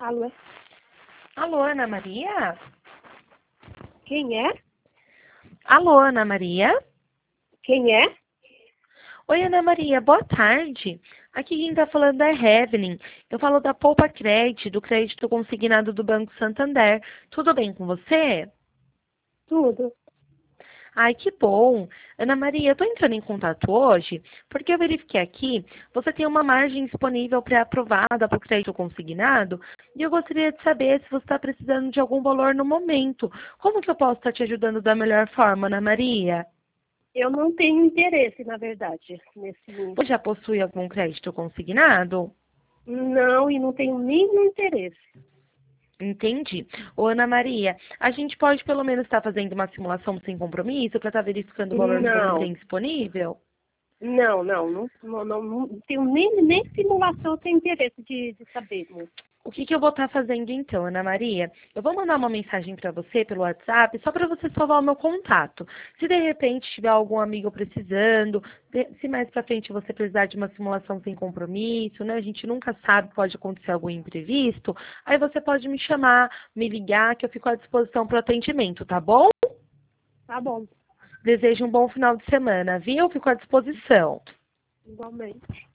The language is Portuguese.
Alô? Alô, Ana Maria? Quem é? Alô, Ana Maria? Quem é? Oi, Ana Maria, boa tarde. Aqui quem está falando é Evelyn. Eu falo da Poupa Crédito, do crédito consignado do Banco Santander. Tudo bem com você? Tudo. Ai, que bom. Ana Maria, eu estou entrando em contato hoje porque eu verifiquei aqui, você tem uma margem disponível pré-aprovada para o crédito consignado e eu gostaria de saber se você está precisando de algum valor no momento. Como que eu posso estar te ajudando da melhor forma, Ana Maria? Eu não tenho interesse, na verdade, nesse. Você já possui algum crédito consignado? Não, e não tenho nenhum interesse. Entendi. Ô, Ana Maria, a gente pode pelo menos estar fazendo uma simulação sem compromisso para estar verificando o valor que você Não, tem disponível? não tenho nem simulação, eu tenho interesse de saber, moço. O que que eu vou estar fazendo então, Ana Maria? Eu vou mandar uma mensagem para você pelo WhatsApp, só para você salvar o meu contato. Se de repente tiver algum amigo precisando, se mais para frente você precisar de uma simulação sem compromisso, né? A gente nunca sabe, pode acontecer algum imprevisto. Aí você pode me chamar, me ligar, que eu fico à disposição para o atendimento, tá bom? Tá bom, Desejo um bom final de semana, viu? Fico à disposição. igualmente.